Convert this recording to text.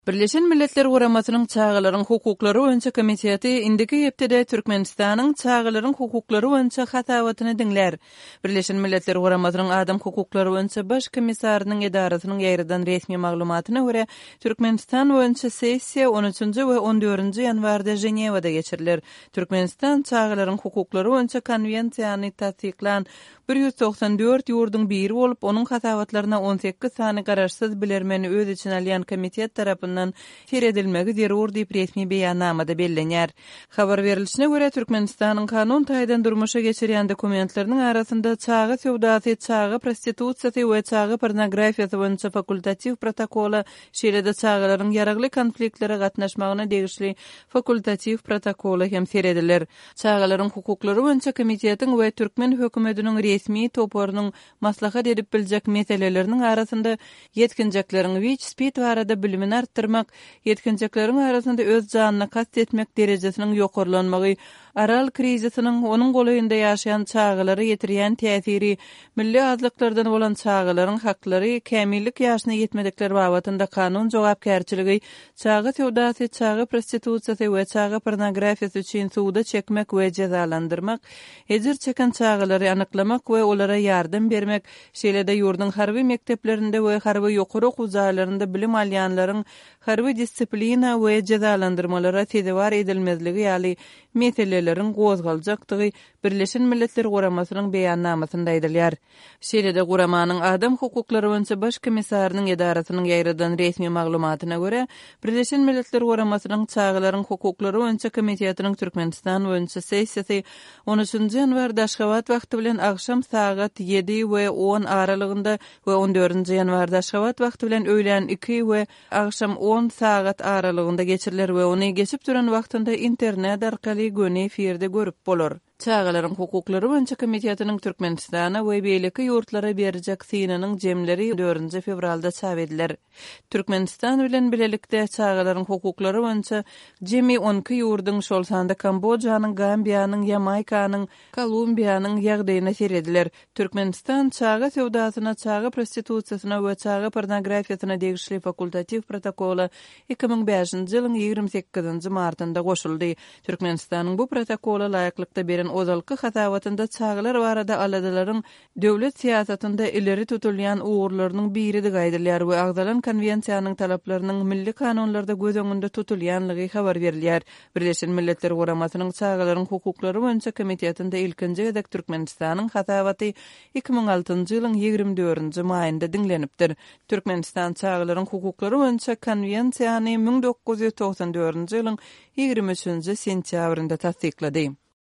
Birleşen Milletler Guramasynyň çağalaryň hukuklary boýunça komiteti indiki ýepde Türkmenistanyň çağalaryň hukuklary boýunça hatawatyny diňler. Birleşen Milletler Guramasynyň adam hukuklary boýunça baş komissarynyň edarasynyň ýerden resmi maglumatyna görä, Türkmenistan boýunça sessiýa 13-nji we 14-nji ýanwarda Jenewada geçirilir. Türkmenistan çağalaryň hukuklary boýunça konwensiýany tasdiklan 194 ýurduň biri bolup, onuň hatawatlaryna 18 sany garaşsyz bilermeni öz içine alýan komitet tarapyndan seredilmegi zerur diýip resmi beýannamada bellenýär. Habar berilişine görä Türkmenistanyň kanun taýdan durmuşa geçirýän dokumentleriniň arasynda çağı sowdasy, çağı prostitusiýasy we çağı pornografiýasy boýunça fakultativ protokola, şeýle-de çağlaryň ýaragly konfliktlere gatnaşmagyna degişli fakultativ protokola hem serediler. Çağlaryň hukuklary boýunça komitetiň we Türkmen hökümetiniň resmi toporunyň maslahat edip biljek meseleleriniň arasynda yetkinjekleriň wiç speed barada bilimini artdyrmak, yetkinjekleriň arasynda öz janyna kast etmek derejesiniň ýokarlanmagy, aral krizisiniň onuň golaýynda ýaşaýan çağlary ýetirýän täsiri, milli azlyklardan bolan çağlaryň haklary, kämillik ýaşyna ýetmedikleri babatynda kanun jogapkärçiligi, çağı sowdasy, çağı prostitusiýasy we çağı pornografiýasy üçin suwda çekmek we cezalandyrmak, ejir çeken çağlary anyklamak we olara ýardam bermek, şeýle-de ýurduň harby mekdeplerinde we harby ýokary okuw zaýlarynda bilim alýanlaryň harby disiplina we cezalandyrmalara tezewar edilmezligi ýaly meselelerin gozgaljakdygy Birleşen Milletler Guramasynyň beýannamasynda aýdylýar. Şeýle-de Guramanyň adam hukuklary boýunça baş komissarynyň edarasynyň ýerden resmi maglumatyna görä, Birleşen Milletler Guramasynyň çağlaryň hukuklary boýunça komitetiniň Türkmenistan boýunça sessiýasy 13-nji ýanwarda Aşgabat wagty bilen agşam saat 7 we 10 aralygynda we 14-nji ýanwarda Aşgabat wagty bilen öýlen 2 we agşam 10 saat aralygynda geçirilir we ony geçip duran wagtynda internet arkaly göni efirde görüp bolar. Çağalaryň hukuklary boýunça komitetiniň Türkmenistana we beýleki ýurtlara berjek synanyň jemleri 4-nji fevralda çap ediler. Türkmenistan bilen bilelikde çağalaryň hukuklary boýunça jemi 12 ýurduň şol sanda Kambodjanyň, Gambiýanyň, Ýamaykanyň, Kolumbiýanyň ýagdaýyna serediler. Türkmenistan çağı sowdasyna, çağı prostitusiýasyna we çağı pornografiýasyna degişli fakultativ protokola 2005-nji ýylyň 28-nji martynda goşuldy. Türkmenistanyň bu protokola laýyklykda beren ozalky hatawatynda çağlar barada aladaryň döwlet siýasatynda ileri tutulýan uğurlarynyň biri de gaýdylýar we agzalan konwensiýanyň talaplarynyň milli kanunlarda göz öňünde tutulýanlygy habar berilýär. Birleşen Milletler Guramasynyň çağlaryň hukuklary boýunça komitetinde ilkinji gedek Türkmenistanyň hatawaty 2006-njy ýylyň 24-nji maýynda diňlenipdir. Türkmenistan çağlaryň hukuklary boýunça konwensiýany 1994-nji ýylyň 23-nji sentýabrynda tasdiklady.